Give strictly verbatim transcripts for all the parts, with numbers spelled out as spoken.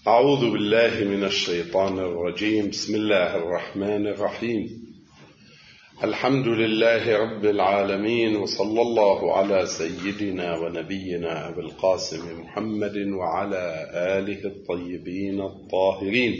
أعوذ بالله من الشيطان الرجيم. بسم الله الرحمن الرحيم. الحمد لله رب العالمين، وصلى الله على سيدنا ونبينا أبي القاسم محمد وعلى آله الطيبين الطاهرين،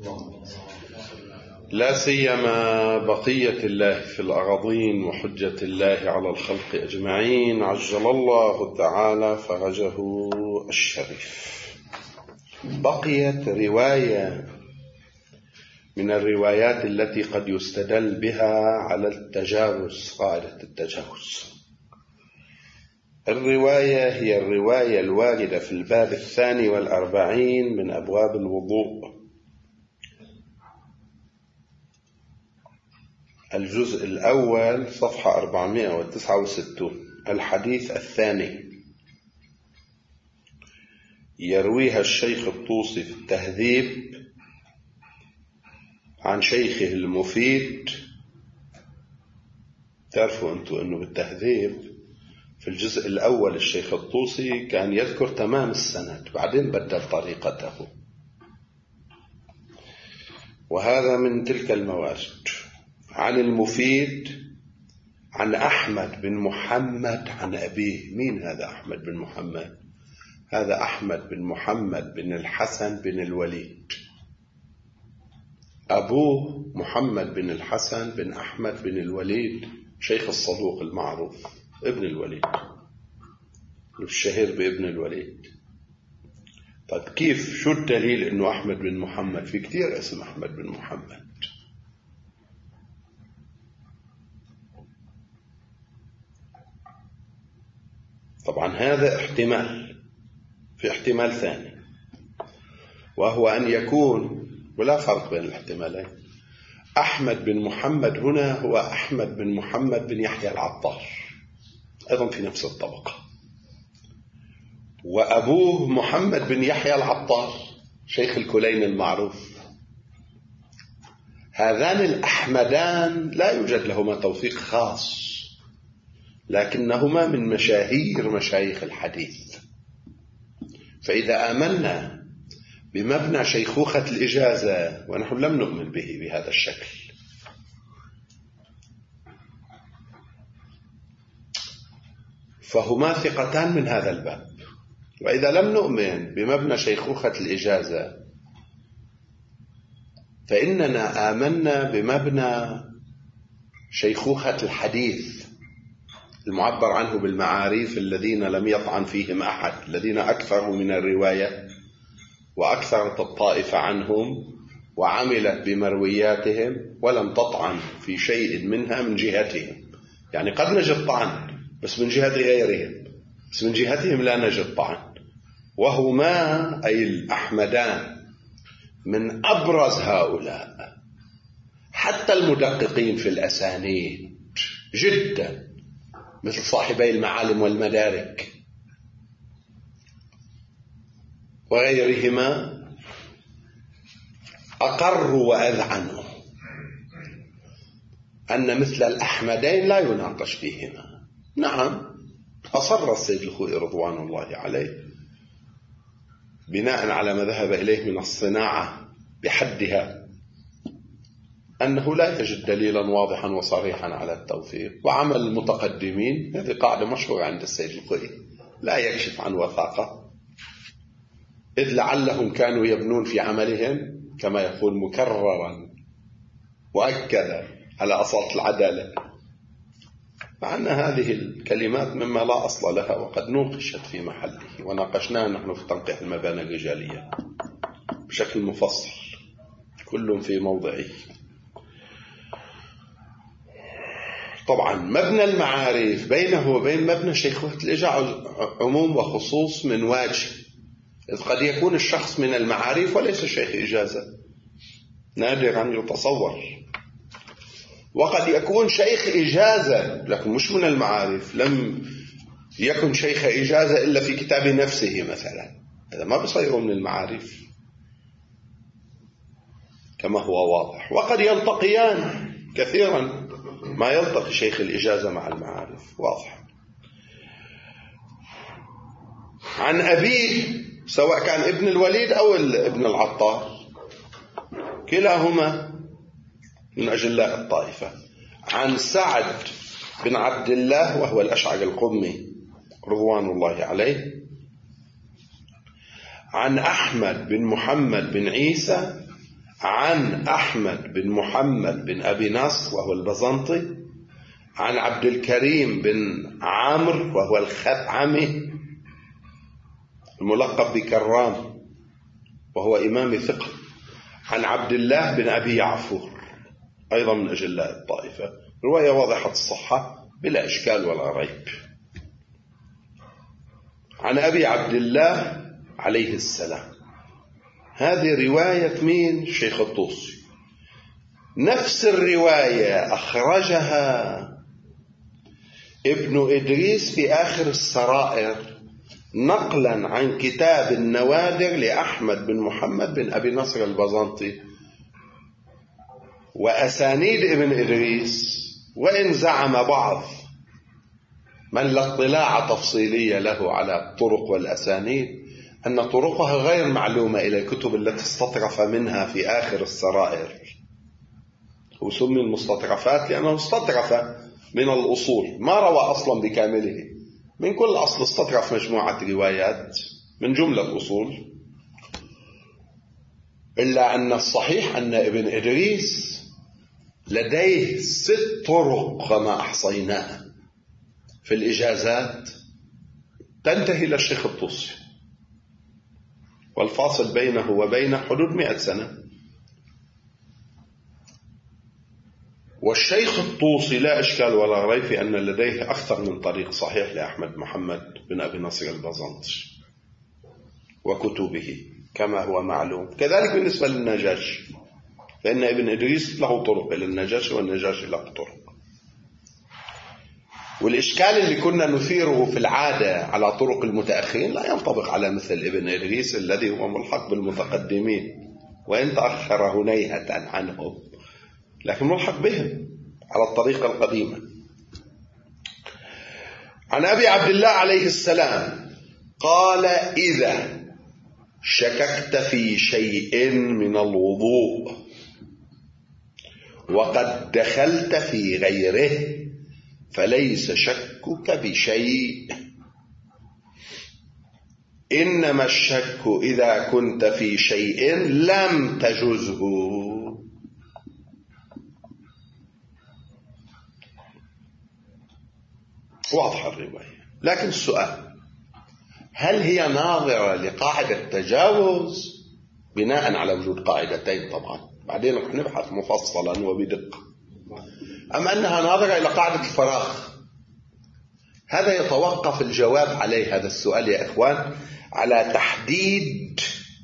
لا سيما بقية الله في الأراضين وحجة الله على الخلق أجمعين، عجل الله تعالى فرجه الشريف. بقيت رواية من الروايات التي قد يستدل بها على التجاوز، قاعدة التجاوز. الرواية هي الرواية الواردة في الباب الثاني والأربعين من أبواب الوضوء، الجزء الأول صفحة أربعمائة وتسعة وستين، الحديث الثاني. يرويها الشيخ الطوسي في التهذيب عن شيخه المفيد. تعرفوا أنتم أنه بالتهذيب في الجزء الأول الشيخ الطوسي كان يذكر تمام السند، بعدين بدل طريقته، وهذا من تلك الموارد. عن المفيد عن أحمد بن محمد عن أبيه. مين هذا أحمد بن محمد؟ هذا أحمد بن محمد بن الحسن بن الوليد، أبوه محمد بن الحسن بن أحمد بن الوليد، شيخ الصدوق المعروف ابن الوليد، الشهير بابن الوليد. طيب كيف؟ شو الدليل أنه أحمد بن محمد؟ في كثير اسم أحمد بن محمد. طبعا هذا احتمال، في احتمال ثاني، وهو أن يكون، ولا فرق بين الاحتمالين، أحمد بن محمد هنا هو أحمد بن محمد بن يحيى العطار، أيضا في نفس الطبقة، وأبوه محمد بن يحيى العطار شيخ الكلين المعروف. هذان الأحمدان لا يوجد لهما توثيق خاص، لكنهما من مشاهير مشايخ الحديث. فإذا آمنا بمبنى شيخوخة الإجازة، ونحن لم نؤمن به بهذا الشكل، فهما ثقتان من هذا الباب. وإذا لم نؤمن بمبنى شيخوخة الإجازة، فإننا آمنا بمبنى شيخوخة الحديث المعبر عنه بالمعاريف، الذين لم يطعن فيهم أحد، الذين أكثروا من الرواية وأكثرت الطائفة عنهم وعملت بمروياتهم ولم تطعن في شيء منها من جهتهم. يعني قد نجد طعن بس من جهة غيرهم، بس من جهتهم لا نجد طعن. وهما أي الأحمدان من أبرز هؤلاء، حتى المدققين في الأسانيد جدا، مثل صاحبي المعالم والمدارك وغيرهما، أقروا وأذعنوا أن مثل الأحمدين لا يناقش فيهما. نعم، أصر السيد الخوئي رضوان الله عليه بناء على ما ذهب إليه من الصناعة بحدها أنه لا يجد دليلا واضحا وصريحا على التوثيق، وعمل المتقدمين، هذه قاعدة مشهورة عند السيد الخوئي، لا يكشف عن وثاقة، إذ لعلهم كانوا يبنون في عملهم كما يقول مكررا مؤكدا على أصالة العدالة، مع أن هذه الكلمات مما لا أصل لها وقد نوقشت في محله، وناقشناها نحن في تنقيح المباني الرجالية بشكل مفصل، كل في موضعه. طبعا مبنى المعارف بينه وبين مبنى شيخوخة الإجازة عموم وخصوص من واجه، إذ قد يكون الشخص من المعارف وليس شيخ إجازة، نادرا يتصور، وقد يكون شيخ إجازة لكن مش من المعارف، لم يكن شيخ إجازة إلا في كتاب نفسه مثلا، هذا ما بصيره من المعارف كما هو واضح. وقد يلتقيان كثيرا، ما يلتقي شيخ الإجازة مع المعارف، واضح. عن أبيه سواء كان ابن الوليد أو ابن العطار، كلاهما من أجلاء الطائفة. عن سعد بن عبد الله وهو الأشعري القمي رضوان الله عليه، عن أحمد بن محمد بن عيسى عن أحمد بن محمد بن أبي نصر وهو البزنطي، عن عبد الكريم بن عمرو وهو الخثعمي الملقب بكرام وهو إمام ثقة، عن عبد الله بن أبي يعفور أيضا من أجلاء الطائفة. رواية واضحة الصحة بلا إشكال ولا ريب. عن أبي عبد الله عليه السلام، هذه رواية مين؟ الشيخ الطوسي. نفس الرواية أخرجها ابن إدريس في آخر السرائر نقلا عن كتاب النوادر لأحمد بن محمد بن أبي نصر البزنطي. وأسانيد ابن إدريس، وإن زعم بعض من لا اطلاع تفصيلية له على الطرق والأسانيد أن طرقها غير معلومة إلى الكتب التي استطرف منها في آخر السرائر، وسمي المستطرفات لأنه استطرف من الأصول ما روى أصلا بكامله، من كل أصل استطرف مجموعة روايات من جملة الأصول. إلا أن الصحيح أن ابن إدريس لديه ست طرق كما أحصيناها في الإجازات تنتهي للشيخ الطوسي، والفاصل بينه وبين حدود مئة سنة. والشيخ الطوسي لا إشكال ولا ريب في أن لديه أكثر من طريق صحيح لأحمد محمد بن أبي نصر البزنطي وكتبه كما هو معلوم. كذلك بالنسبة للنجاشي، فإن ابن إدريس له طرق إلى النجاشي والنجاشي له طرق. والإشكال اللي كنا نثيره في العادة على طرق المتأخرين لا ينطبق على مثل ابن إدريس الذي هو ملحق بالمتقدمين وإن تأخر هنيهة عنهم، لكن ملحق بهم على الطريقة القديمة. عن أبي عبد الله عليه السلام قال: إذا شككت في شيء من الوضوء وقد دخلت في غيره فليس شكك بشيء، إنما الشك إذا كنت في شيء لم تجزه. واضحة الرواية، لكن السؤال: هل هي ناظرة لقاعدة التجاوز بناء على وجود قاعدتين؟ طبعا بعدين رح نبحث مفصلا وبدقة. أم أنها ناظرة إلى قاعدة الفراغ؟ هذا يتوقف الجواب عليه هذا السؤال يا إخوان على تحديد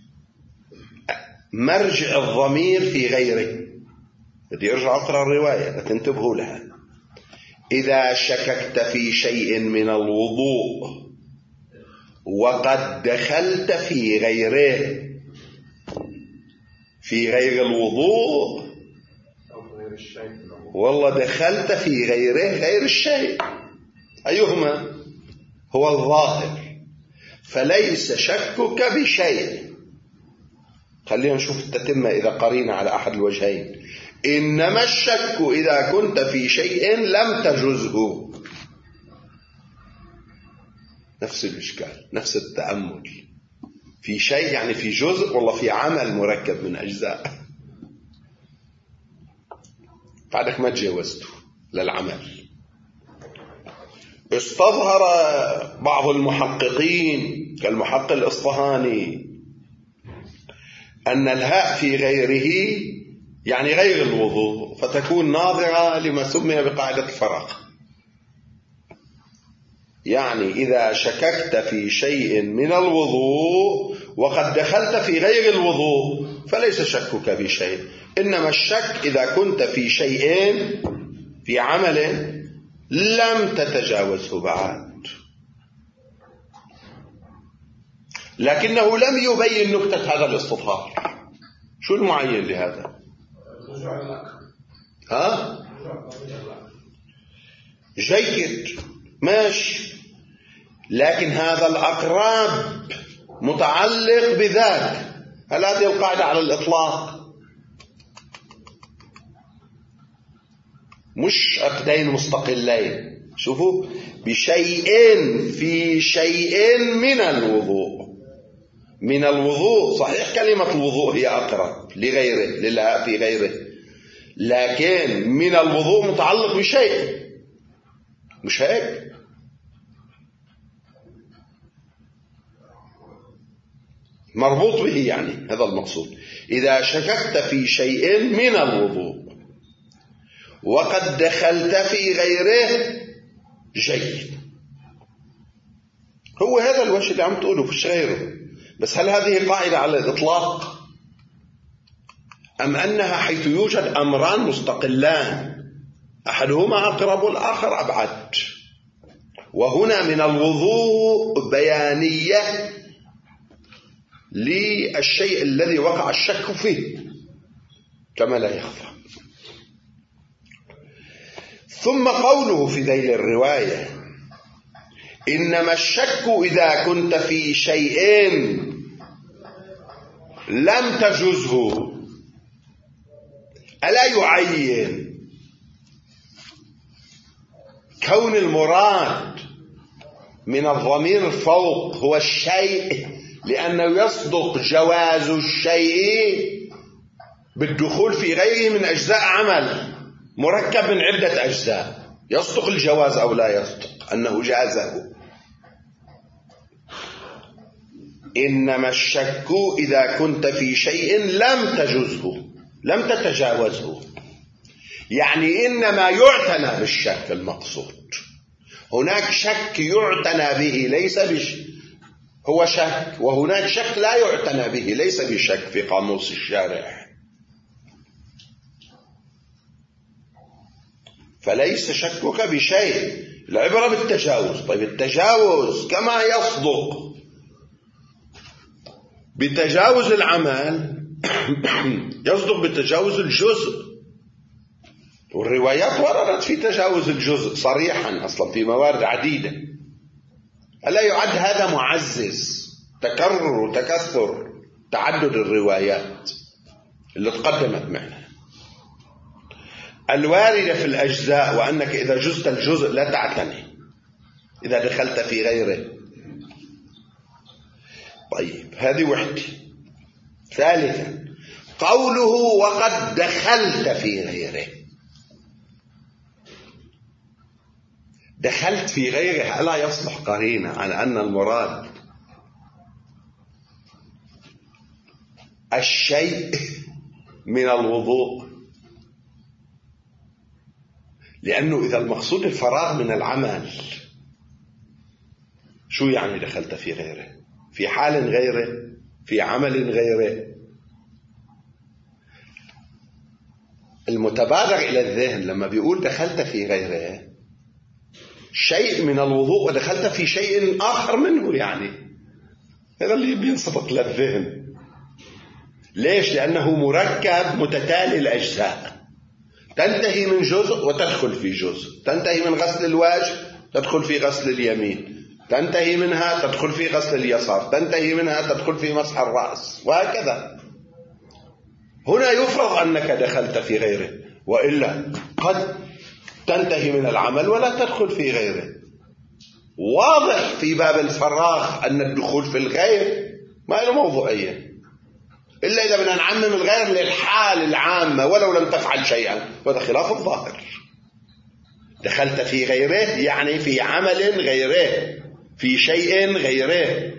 مرجع الضمير في غيره. بدي أرجع أقرأ الرواية تنتبهوا لها. إذا شككت في شيء من الوضوء وقد دخلت في غيره، في غير الوضوء والله دخلت في غيره غير الشيء، أيهما هو الظاهر، فليس شكك بشيء. خلينا نشوف التتمة إذا قرينا على أحد الوجهين. إنما الشك إذا كنت في شيء لم تجزه. نفس الإشكال، نفس التأمل. في شيء يعني في جزء، والله في عمل مركب من أجزاء، بعدك ما تجاوزته للعمل. استظهر بعض المحققين كالمحقق الإصفهاني أن الهاء في غيره يعني غير الوضوء، فتكون ناظرة لما سمي بقاعدة الفراغ. يعني إذا شككت في شيء من الوضوء وقد دخلت في غير الوضوء فليس شكك بشيء، إنما الشك إذا كنت في شيء في عمل لم تتجاوزه بعد. لكنه لم يبين نكتة هذا الاستظهار. شو المعين لهذا؟ ها؟ جيد، ماشي، لكن هذا الأقرب متعلق بذاك. هل هذه القاعدة على الإطلاق؟ مش عقدين مستقلين. شوفوا، بشيء في شيء من الوضوء. من الوضوء صحيح كلمة الوضوء هي أقرب لغيره، للهاء في غيره، لكن من الوضوء متعلق بشيء، مش هيك؟ مربوط به، يعني هذا المقصود. إذا شككت في شيء من الوضوء وقد دخلت في غيره جيد. هو هذا الوجه اللي عم تقوله، فيش غيره. بس هل هذه قاعدة على الإطلاق، أم أنها حيث يوجد أمران مستقلان أحدهما أقرب والآخر أبعد؟ وهنا من الوضوء بيانية للشيء الذي وقع الشك فيه كما لا يخفى. ثم قوله في ذيل الرواية: إنما الشك إذا كنت في شيء لم تجزه. ألا يعين كون المراد من الضمير فوق هو الشيء، لأنه يصدق جواز الشيء بالدخول في غيره من أجزاء عمل مركب من عدة أجزاء. يصدق الجواز أو لا يصدق أنه جازه. إنما الشك إذا كنت في شيء لم تجزه، لم تتجاوزه. يعني إنما يعتنى بالشك المقصود. هناك شك يعتنى به ليس بش هو شك، وهناك شك لا يعتنى به ليس بشك في قاموس الشارع. فليس شكك بشيء، العبرة بالتجاوز. طيب التجاوز كما يصدق بتجاوز العمل يصدق بتجاوز الجزء، والروايات وردت في تجاوز الجزء صريحا أصلا في موارد عديدة. ألا يعد هذا معزز تكرر وتكثر تعدد الروايات اللي تقدمت معنا الواردة في الأجزاء، وأنك إذا جزت الجزء لا تعتني إذا دخلت في غيره. طيب هذه وحدة. ثالثا قوله وقد دخلت في غيره. دخلت في غيره ألا يصلح قرينة على أن المراد الشيء من الوضوء؟ لأنه إذا المقصود الفراغ من العمل، شو يعني دخلت في غيره؟ في حال غيره، في عمل غيره. المتبادر إلى الذهن لما بيقول دخلت في غيره شيء من الوضوء ودخلت في شيء آخر منه، يعني هذا اللي بينصفق للذهن. ليش؟ لأنه مركب متتالي الأجزاء، تنتهي من جزء وتدخل في جزء. تنتهي من غسل الوجه تدخل في غسل اليمين، تنتهي منها تدخل في غسل اليسار، تنتهي منها تدخل في مسح الرأس، وهكذا. هنا يفرض أنك دخلت في غيره، وإلا قد تنتهي من العمل ولا تدخل في غيره. واضح في باب الفراغ أن الدخول في الغير ما له موضوعية، إلا إذا بدنا نعمم الغير للحال العامة ولو لم تفعل شيئا، وهذا خلاف الظاهر. دخلت في غيره يعني في عمل غيره، في شيء غيره.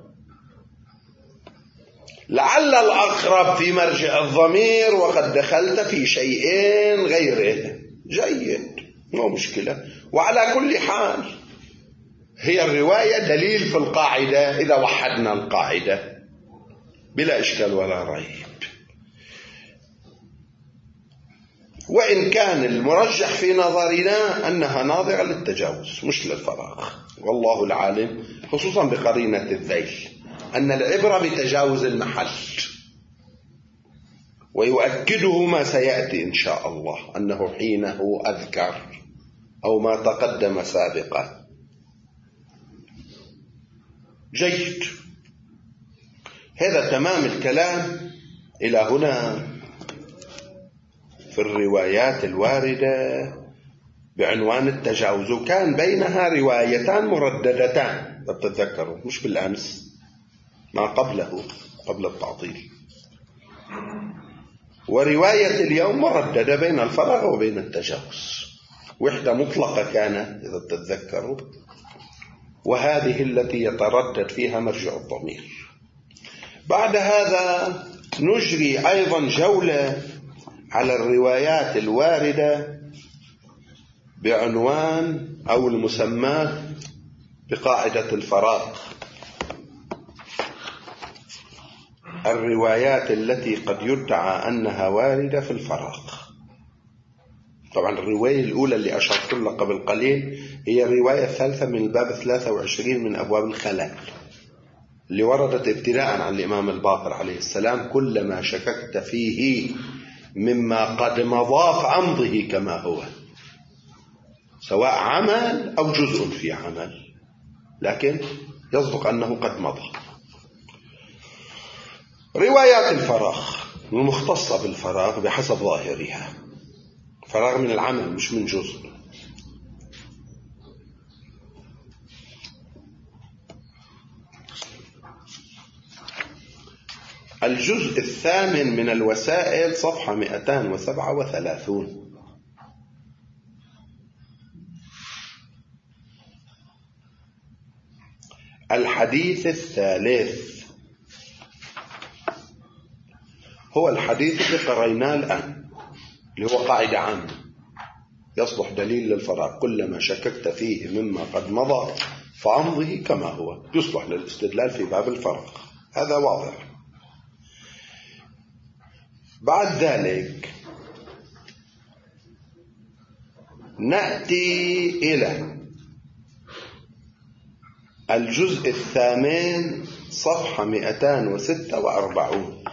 لعل الأقرب في مرجع الضمير وقد دخلت في شيء غيره. جيد، مو مشكلة. وعلى كل حال هي الرواية دليل في القاعدة إذا وحدنا القاعدة بلا إشكال ولا ريب. وإن كان المرجح في نظرنا أنها ناظرة للتجاوز مش للفراغ، والله العالم، خصوصا بقرينة الذيل أن العبرة بتجاوز المحل. ويؤكده ما سيأتي إن شاء الله أنه حينه أذكر أو ما تقدم سابقا. جيد. هذا تمام الكلام إلى هنا في الروايات الواردة بعنوان التجاوز، وكان بينها روايتان مرددتان تتذكروا، مش بالأمس، ما قبله قبل التعطيل، ورواية اليوم مرددة بين الفراغ وبين التجاوز، وحدة مطلقة كانت إذا تتذكروا، وهذه التي يتردد فيها مرجع الضمير. بعد هذا نجري أيضا جولة على الروايات الواردة بعنوان أو المسمى بقاعدة الفراغ، الروايات التي قد يدعى أنها واردة في الفراغ. طبعا الرواية الأولى اللي أشرت لها قبل قليل هي الرواية الثالثة من الباب ثلاثة وعشرين من أبواب الخلاء، اللي وردت ابتداء عن الإمام الباقر عليه السلام: كلما شككت فيه مما قد مضى فأمضه كما هو، سواء عمل أو جزء في عمل، لكن يصدق أنه قد مضى. روايات الفراغ المختصة بالفراغ بحسب ظاهرها، فراغ من العمل مش من جزء. الجزء الثامن من الوسائل صفحة مئتين وسبعة وثلاثين. الحديث الثالث هو الحديث اللي قرأناه الآن، اللي هو قاعدة عامة يصلح دليل للفراغ: كلما شككت فيه مما قد مضى فأمضه كما هو، يصلح للاستدلال في باب الفراغ، هذا واضح. بعد ذلك نأتي إلى الجزء الثامن صفحة مئتين وستة وأربعين،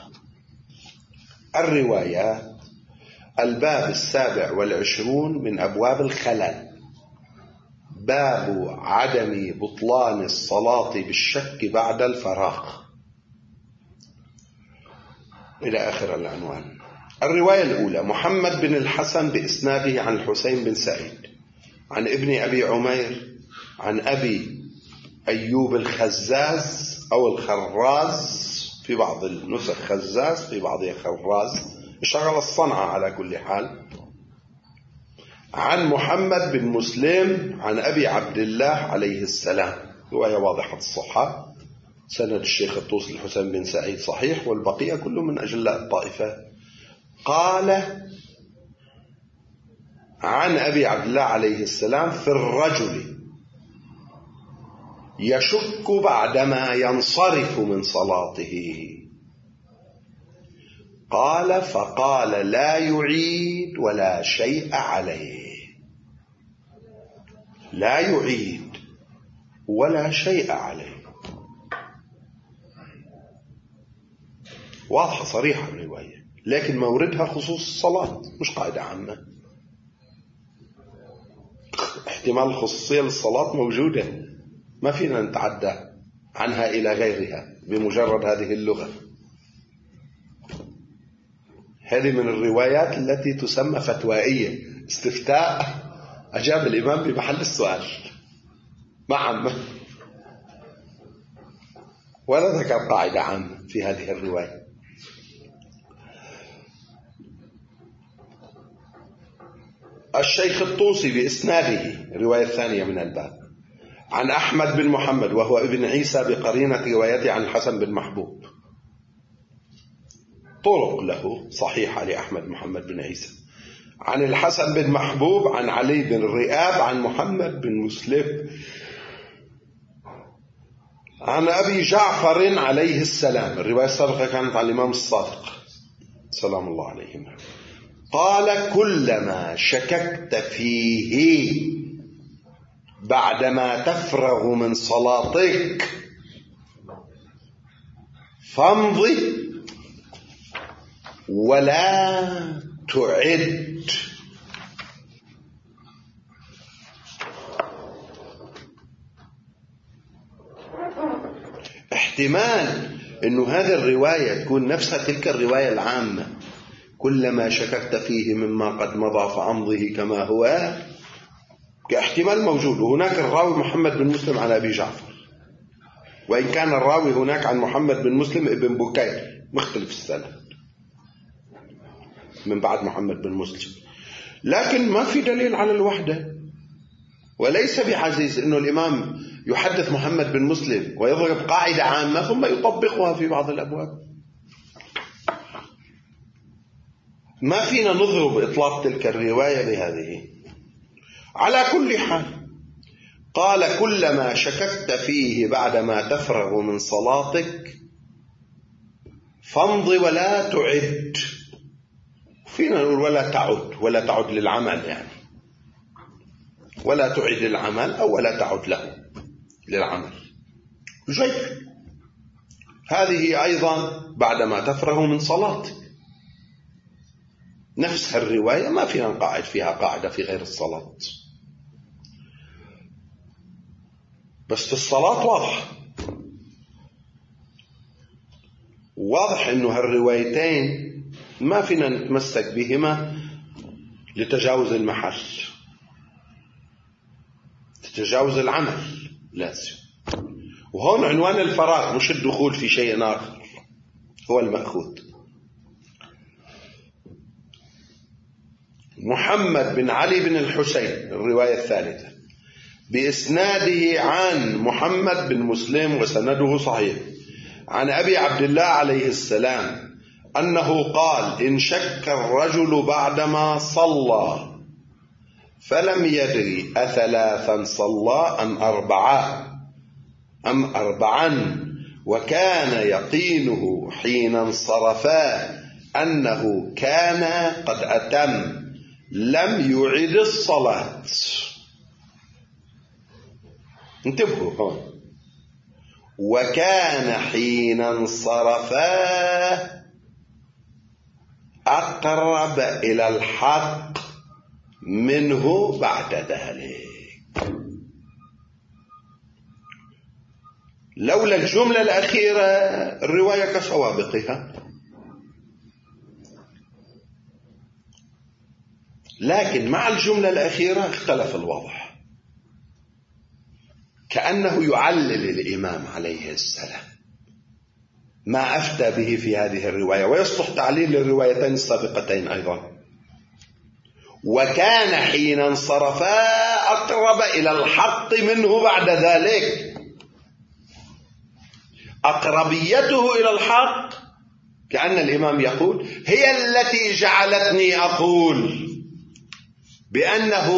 الروايات، الباب السابع والعشرون من أبواب الخلل، باب عدم بطلان الصلاة بالشك بعد الفراغ، إلى آخر العنوان. الرواية الأولى: محمد بن الحسن بإسناده عن الحسين بن سعيد عن ابن أبي عمير عن أبي أيوب الخزاز أو الخراز، في بعض النسخ خزاز في بعضها خراز، شغل الصنعة على كل حال، عن محمد بن مسلم عن أبي عبد الله عليه السلام، رواية واضحة الصحة، سند الشيخ الطوسي الحسين بن سعيد صحيح، والبقية كله من أجلاء الطائفة. قال عن أبي عبد الله عليه السلام: في الرجل يشك بعدما ينصرف من صلاته. قال: فقال: لا يعيد ولا شيء عليه، لا يعيد ولا شيء عليه. واضحة صريحة الرواية، لكن موردها خصوص الصلاة مش قاعدة عامة. احتمال الخصوصية للصلاة موجودة، ما فينا نتعدى عنها إلى غيرها بمجرد هذه اللغة. هذه من الروايات التي تسمى فتوائية، استفتاء أجاب الإمام بمحل السؤال، ما عامة ولا ذكر قاعدة عامة في هذه الرواية. الشيخ الطوسي بإسناده، الرواية الثانية من الباب، عن أحمد بن محمد وهو ابن عيسى بقرينة روايته عن الحسن بن محبوب، طرق له صحيحة لأحمد محمد بن عيسى، عن الحسن بن محبوب عن علي بن رئاب عن محمد بن مسلم عن أبي جعفر عليه السلام، الرواية السابقة كانت عن الإمام الصادق سلام الله عليهما. قال: كلما شككت فيه بعدما تفرغ من صلاتك فامضي ولا تعد. احتمال إنه هذه الرواية تكون نفسها تلك الرواية العامة، كلما شككت فيه مما قد مضى فأمضه كما هو، كاحتمال موجود. وهناك الراوي محمد بن مسلم عن أبي جعفر، وإن كان الراوي هناك عن محمد بن مسلم ابن بكير مختلف السنة من بعد محمد بن مسلم، لكن ما في دليل على الوحدة. وليس بعزيز إنه الإمام يحدث محمد بن مسلم ويضرب قاعدة عامة ثم يطبقها في بعض الأبواب. ما فينا نضرب إطلاق تلك الرواية بهذه. على كل حال قال كلما شككت فيه بعدما تفرغ من صلاتك فامض ولا تعد. فينا نقول ولا تعد، ولا تعد للعمل، يعني ولا تعد للعمل أو ولا تعد له للعمل. جيد. هذه أيضا بعدما تفرغ من صلاتك، نفس الرواية ما فينا نقاعد فيها قاعدة في غير الصلاة، بس في الصلاة واضح واضح إنه هالروايتين ما فينا نتمسك بهما لتجاوز المحل، لتجاوز العمل لازم. وهون عنوان الفراغ مش الدخول في شيء آخر هو المأخوذ. محمد بن علي بن الحسين الرواية الثالثة بإسناده عن محمد بن مسلم وسنده صحيح عن أبي عبد الله عليه السلام أنه قال: إن شك الرجل بعدما صلى فلم يدري أثلاثا صلى أم أربعا أم أربعا وكان يقينه حين انصرفا أنه كان قد أتم لم يعد الصلاة. انتبهوا هون، وكان حين انصرفا أقرب إلى الحق منه بعد ذلك. لولا الجملة الأخيرة الرواية كسوابقها، لكن مع الجملة الأخيرة اختلف الوضع، كأنه يعلل الإمام عليه السلام ما أفتى به في هذه الرواية، ويصلح تعليل للروايتين السابقتين أيضا. وكان حين انصرفا أقرب إلى الحق منه بعد ذلك. أقربيته إلى الحق كأن الإمام يقول هي التي جعلتني أقول بأنه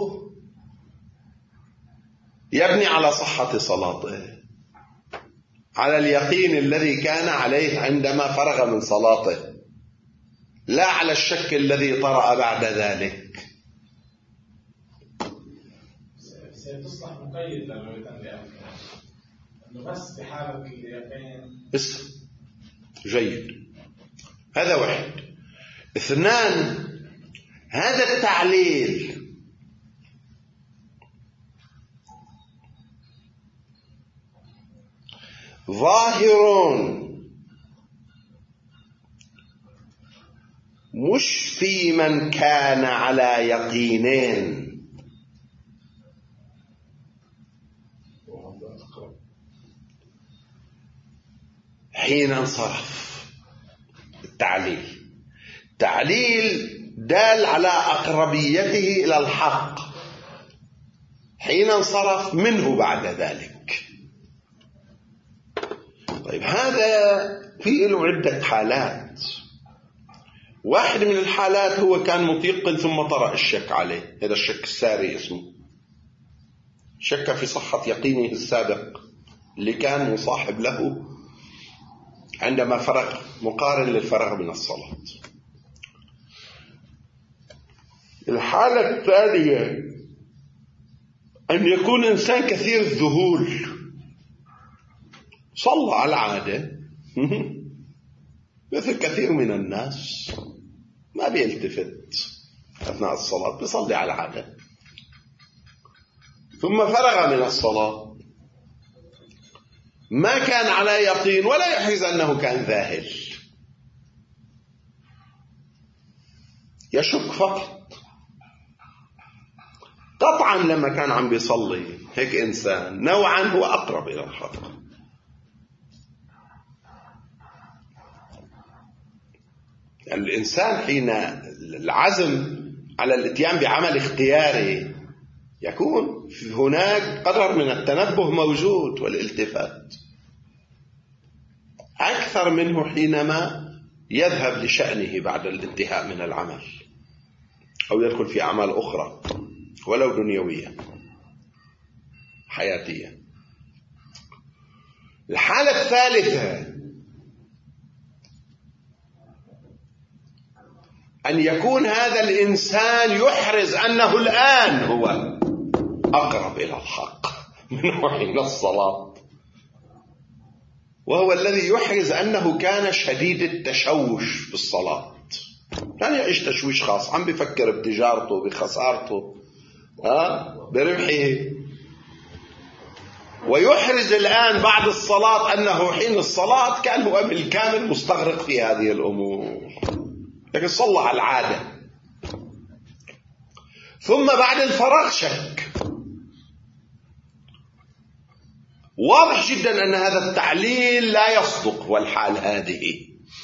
يبني على صحة صلاته، على اليقين الذي كان عليه عندما فرغ من صلاته، لا على الشك الذي طرأ بعد ذلك. سيتصبح مقيد للروايتين لأنه أنه بس بحالة اليقين. بس جيد. هذا واحد. اثنان، هذا التعليل ظاهر مش في من كان على يقينين، حين انصرف. التعليل تعليل دال على أقربيته إلى الحق حين انصرف منه بعد ذلك. طيب هذا فيه له عدة حالات. واحد من الحالات هو كان متيقن ثم طرأ الشك عليه، هذا الشك الساري اسمه، شك في صحة يقينه السابق اللي كان مصاحب له عندما فرغ، مقارن للفرغ من الصلاة. الحالة الثانية أن يكون إنسان كثير الذهول، صلى على العادة مثل كثير من الناس، ما بيلتفت أثناء الصلاة، بيصلي على العادة، ثم فرغ من الصلاة ما كان على يقين ولا يحرز أنه كان ذاهل، يشك فقط. قطعا لما كان عم بيصلي هيك إنسان نوعا هو أقرب إلى الحق. الإنسان حين العزم على الاتيان بعمل اختياري يكون هناك قدر من التنبه موجود والالتفات أكثر منه حينما يذهب لشأنه بعد الانتهاء من العمل أو يدخل في أعمال أخرى ولو دنيوية حياتية. الحالة الثالثة أن يكون هذا الإنسان يحرز أنه الآن هو أقرب إلى الحق منه حين الصلاة، وهو الذي يحرز أنه كان شديد التشوش في الصلاة، كان يعيش تشويش خاص، عم بيفكر بتجارته بخسارته ها بربحه، ويحرز الآن بعد الصلاة أنه حين الصلاة كان هو بالكامل مستغرق في هذه الأمور، لكن صلى على العادة. ثم بعد الفراغ شك. واضح جدا أن هذا التعليل لا يصدق والحال هذه.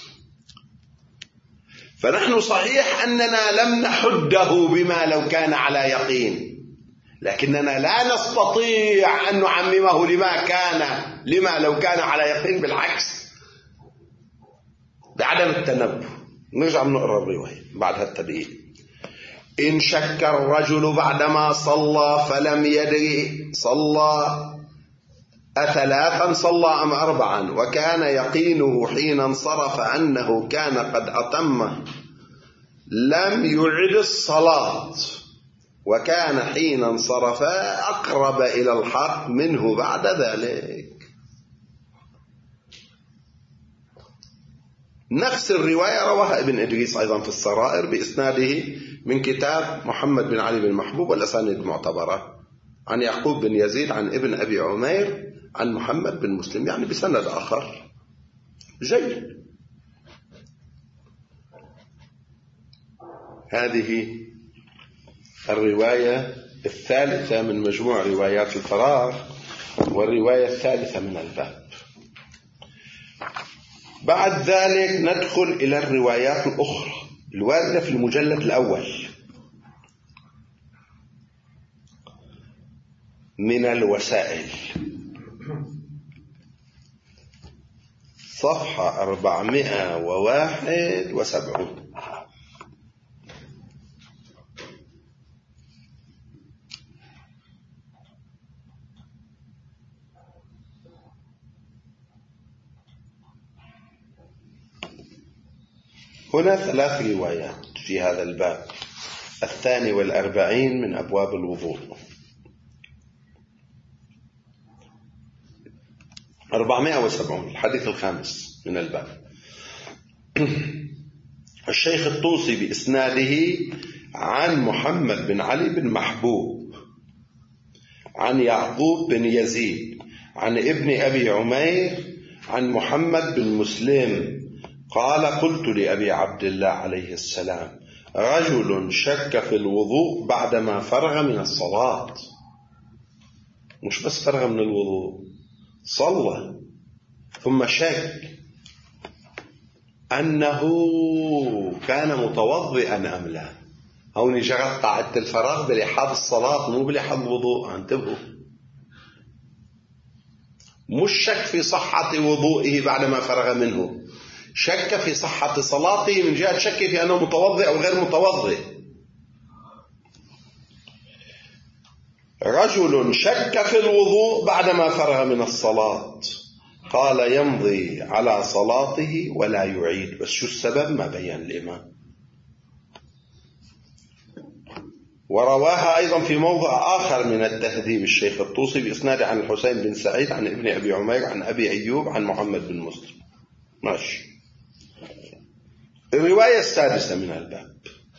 فنحن صحيح أننا لم نحده بما لو كان على يقين، لكننا لا نستطيع أن نعممه لما كان لما لو كان على يقين، بالعكس بعدم التنبه. نرجع نقرأ الرواية بعد التبيين. إن شك الرجل بعدما صلى فلم يدري صلى أثلاثا صلى أم أربعا، وكان يقينه حين انصرف أنه كان قد أتم لم يعد الصلاة، وكان حين انصرف أقرب إلى الحق منه بعد ذلك. نفس الرواية رواها ابن إدريس أيضا في السرائر بإسناده من كتاب محمد بن علي بن محبوب والأسانيد المعتبرة عن يعقوب بن يزيد عن ابن أبي عمير عن محمد بن مسلم، يعني بسند آخر جيد. هذه الرواية الثالثة من مجموع روايات الفراغ، والرواية الثالثة من الباب. بعد ذلك ندخل إلى الروايات الأخرى الواردة في المجلد الأول من الوسائل، صفحة أربعمائة وواحد وسبعون. هنا ثلاث روايات في هذا الباب، الثاني والأربعين من أبواب الوضوء. أربعمائة وسبعون الحديث الخامس من الباب. الشيخ الطوسي بإسناده عن محمد بن علي بن محبوب عن يعقوب بن يزيد عن ابن أبي عمير عن محمد بن مسلم قال: قلت لأبي عبد الله عليه السلام: رجل شك في الوضوء بعدما فرغ من الصلاة. مش بس فرغ من الوضوء، صلى ثم شك أنه كان متوضئا أم لا. هون جرت قاعدة الفراغ بلحاظ الصلاة مو بلحاظ الوضوء، انتبهوا. مش شك في صحة وضوئه بعدما فرغ منه، شك في صحة صلاته من جهة شك في أنه متوضئ أو غير متوضئ. رجل شك في الوضوء بعدما فرغ من الصلاة، قال: يمضي على صلاته ولا يعيد. بس شو السبب؟ ما بين الإمام. ورواها أيضا في موضع آخر من التهذيب الشيخ الطوسي بإسناد عن الحسين بن سعيد عن ابن أبي عمير عن أبي أيوب عن محمد بن مسلم. ماشي. الرواية السادسة من الباب.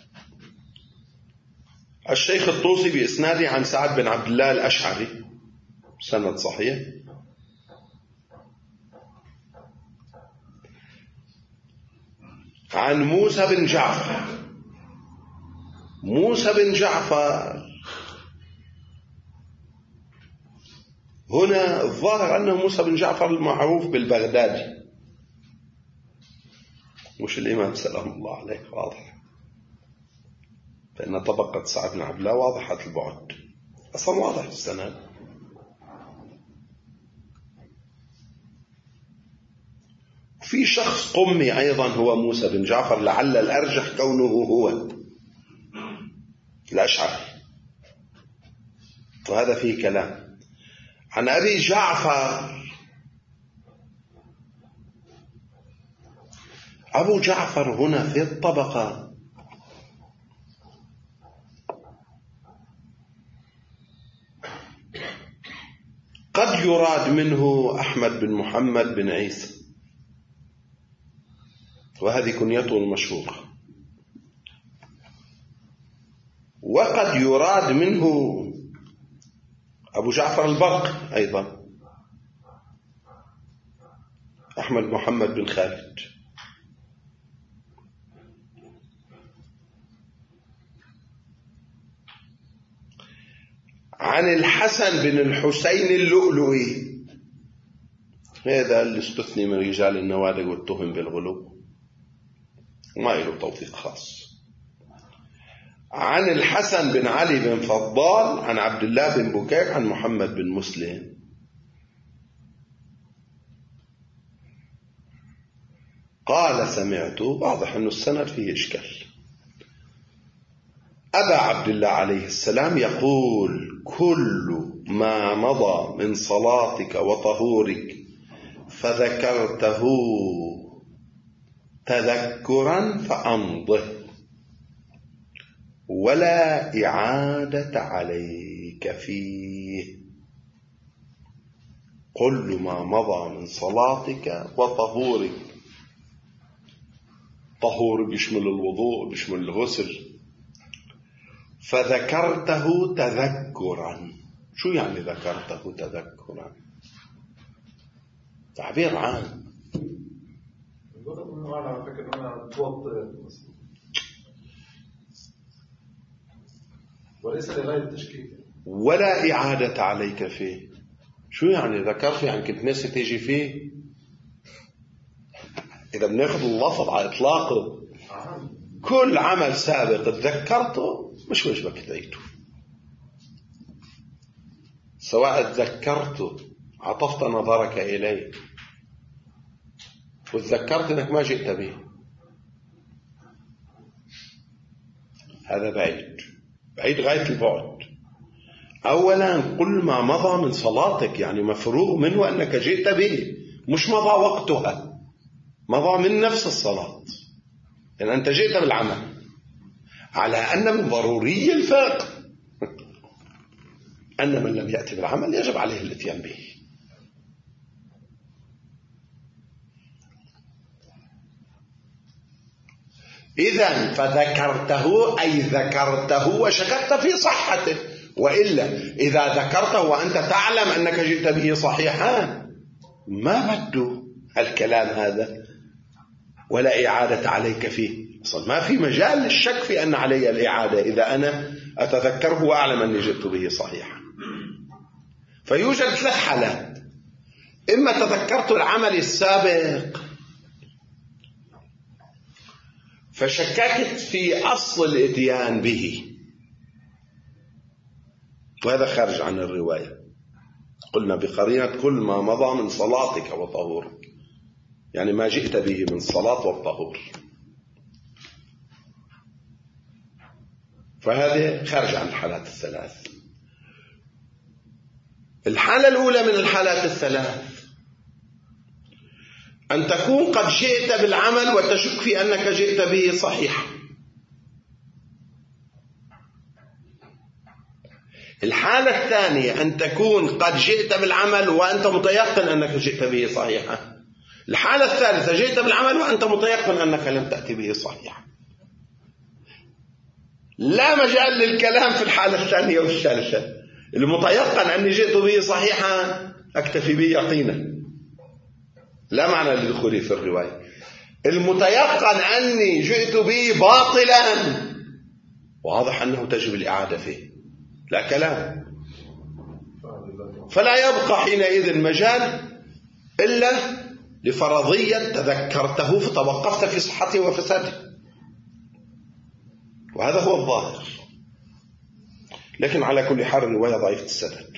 الشيخ الطوسي بإسناده عن سعد بن عبد الله الأشعري، سند صحيح، عن موسى بن جعفر. موسى بن جعفر هنا الظاهر أنه موسى بن جعفر المعروف بالبغدادي، مش الإمام سلام الله عليه، واضح، فإن طبقة سعد بن عبد الله واضحة البعد، أصلا واضح السند. في شخص قمي أيضا هو موسى بن جعفر، لعل الأرجح كونه هو الأشعري، وهذا فيه كلام. عن أبي جعفر، أبو جعفر هنا في الطبقة قد يراد منه أحمد بن محمد بن عيسى، وهذه كنيته المشهورة، وقد يراد منه أبو جعفر البرق أيضا، أحمد محمد بن خالد. عن الحسن بن الحسين اللؤلؤي، هذا اللي استثني من رجال النوادق والتهم بالغلو، ما له توثيق خاص. عن الحسن بن علي بن فضال عن عبد الله بن بكير عن محمد بن مسلم. قال سمعت، واضح أن السند فيه إشكال، أبا عبد الله عليه السلام يقول: كل ما مضى من صلاتك وطهورك فذكرته تذكرا فأمضه ولا إعادة عليك فيه. كل ما مضى من صلاتك وطهورك، طهور بيشمل الوضوء بيشمل الغسل، فذكرته تذكرا. شو يعني ذكرته تذكرا؟ تعبير عام، وليس لغاية التشكيك ولا إعادة عليك فيه. شو يعني ذكرت؟ يعني كنت ناسي تيجي فيه. إذا بناخذ اللفظ على إطلاقه، كل عمل سابق تذكرته مش واجبك تعيده، سواء تذكرته عطفت نظرك إليه وتذكرت أنك ما جئت به، هذا بعيد بعيد غاية البعد. أولا كل ما مضى من صلاتك يعني مفروغ منه أنك جئت به، مش مضى وقتها، مضى من نفس الصلاة، يعني أنت جئت بالعمل، على أن من ضروري الفقه أن من لم يأتي بالعمل يجب عليه الاتيان به. إذن فذكرته أي ذكرته وشككت في صحته، وإلا إذا ذكرته وأنت تعلم أنك جئت به صحيحا ما بده الكلام هذا ولا إعادة عليك فيه. أصلا ما في مجال للشك في أن علي الإعادة إذا أنا أتذكره وأعلم أني جئت به صحيحا. فيوجد ثلاث حالات: إما تذكرت العمل السابق فشككت في أصل الإتيان به، وهذا خارج عن الرواية، قلنا بقرينة كل ما مضى من صلاتك وطهورك، يعني ما جئت به من صلاة والطهور، فهذه خارج عن الحالات الثلاث. الحالة الأولى من الحالات الثلاث أن تكون قد جئت بالعمل وتشك في أنك جئت به صحيح. الحالة الثانية أن تكون قد جئت بالعمل وأنت متيقن أنك جئت به صحيحا. الحالة الثالثة جئت بالعمل وأنت متيقن أنك لم تأتي به صحيحا. لا مجال للكلام في الحالة الثانية والثالثة. المتيقن أني جئت به صحيحا أكتفي به يقينا، لا معنى لدخولي في الرواية. المتيقن أني جئت به باطلا واضح أنه تجب الإعادة فيه، لا كلام. فلا يبقى حينئذ مجال إلا لفرضية تذكرته فتوقفت في صحته وفساده، وهذا هو الظاهر. لكن على كل حال الرواية ضعيفة السند.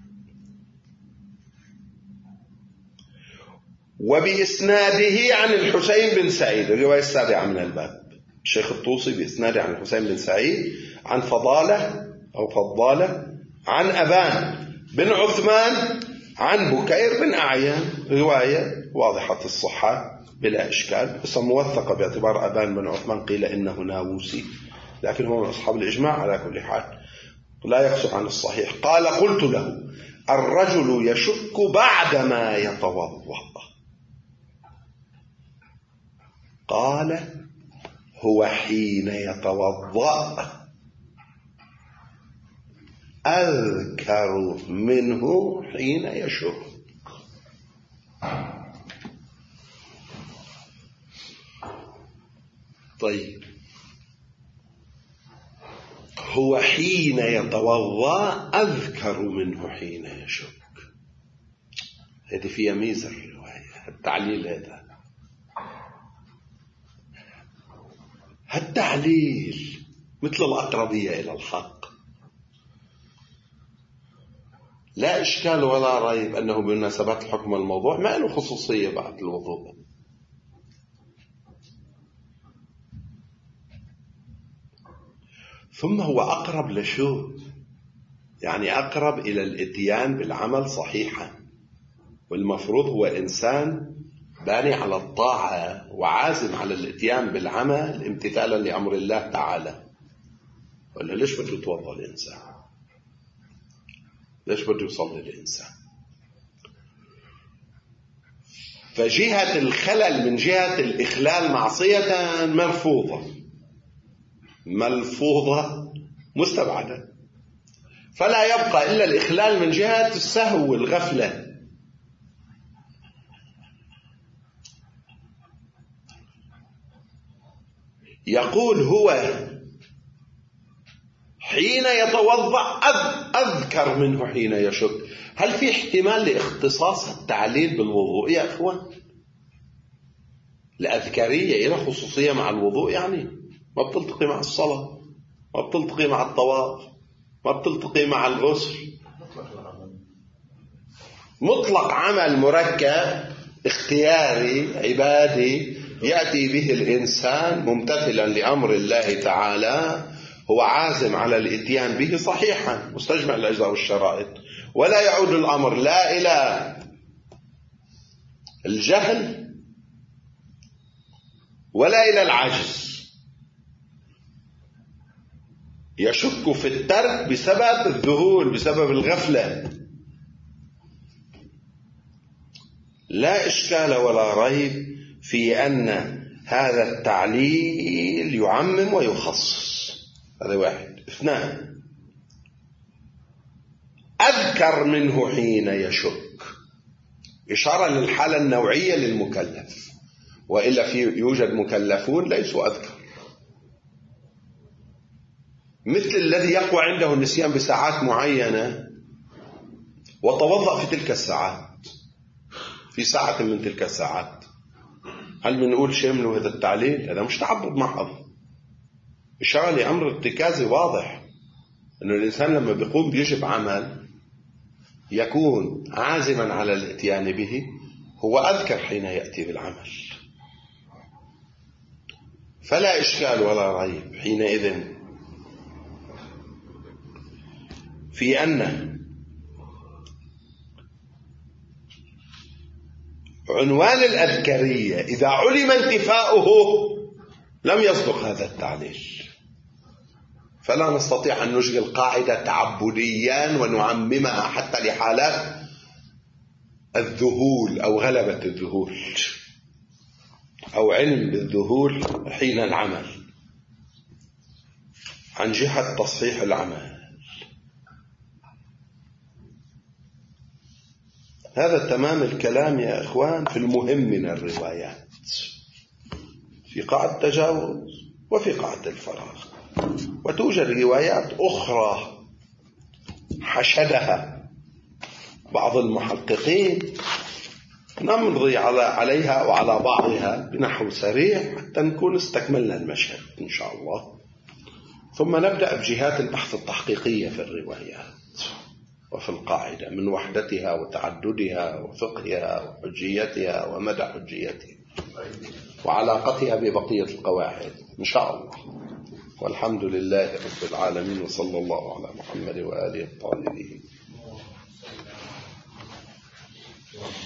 وبإسناده عن الحسين بن سعيد، الرواية السابعة من الباب، الشيخ الطوسي بإسناده عن الحسين بن سعيد عن فضالة أو فضالة عن أبان بن عثمان عن بكير بن أعيان، رواية واضحة الصحة بلا إشكال، بس موثقة باعتبار أبان بن عثمان قيل إنه ناووسي، لكن هو من أصحاب الإجماع على كل حال لا يقصر عن الصحيح. قال: قلت له: الرجل يشك بعدما يتوضأ. قال: هو حين يتوضأ أذكر منه حين يشك. طيب، هو حين يتوضأ أذكر منه حين يشك، هذه فيها ميزة الرواية، التعليل هذا التعليل مثل الأقربية إلى الحق، لا إشكال ولا ريب أنه بمناسبة الحكم الموضوع ما له خصوصية بعد الوضوء. ثم هو أقرب لشو؟ يعني أقرب إلى الإتيان بالعمل صحيحا، والمفروض هو إنسان باني على الطاعة وعازم على الإتيان بالعمل امتثالا لأمر الله تعالى. ولا ليش بده يتوضأ الإنسان؟ ليش بده يصلي الإنسان؟ فجهة الخلل من جهة الإخلال معصية مرفوضة ملفوظة مستبعدة، فلا يبقى إلا الإخلال من جهة السهو والغفلة. يقول هو حين يتوضأ أذكر منه حين يشك. هل في احتمال لاختصاص التعليل بالوضوء يا أخوان؟ الأذكارية إلى خصوصية مع الوضوء، يعني ما بتلتقي مع الصلاة، ما بتلتقي مع الطواف، ما بتلتقي مع الغسل. مطلق عمل مركب اختياري عبادي يأتي به الإنسان ممتثلا لأمر الله تعالى، هو عازم على الإتيان به صحيحا مستجمع الأجزاء والشرائط، ولا يعود الأمر لا إلى الجهل ولا إلى العجز. يشك في الترك بسبب الذهول، بسبب الغفلة. لا إشكال ولا ريب في أن هذا التعليل يعمم ويخصص. هذا واحد. اثنان، أذكر منه حين يشك، إشارة للحالة النوعية للمكلف، وإلا في يوجد مكلفون ليسوا أذكر، مثل الذي يقوى عنده النسيان بساعات معينة وتوضأ في تلك الساعات، في ساعة من تلك الساعات. هل بنقول شيء من هذا التعليل؟ هذا مش تعبد محض، إشارة لأمر ارتكازي واضح، أن الإنسان لما بيقوم بيجب عمل يكون عازما على الاتيان به، هو أذكر حين يأتي بالعمل. فلا إشكال ولا ريب حينئذ في أن عنوان الأذكرية إذا علم انتفاؤه لم يصدق هذا التعليل، فلا نستطيع أن نشغل قاعدة تعبديا ونعممها حتى لحالات الذهول أو غلبة الذهول أو علم بالذهول حين العمل عن جهة تصحيح العمل. هذا تمام الكلام يا إخوان في المهم من الروايات. في قاع التجاوز وفي قاع الفراغ. وتوجد روايات أخرى حشدها بعض المحققين، نمضي على عليها وعلى بعضها بنحو سريع حتى نكون استكملنا المشهد إن شاء الله، ثم نبدأ بجهات البحث التحقيقية في الروايات وفي القاعدة من وحدتها وتعددها وفقهها وحجيتها ومدى حجيتها وعلاقتها ببقية القواعد إن شاء الله. والحمد لله رب العالمين، وصلى الله على محمد وآله الطاهرين.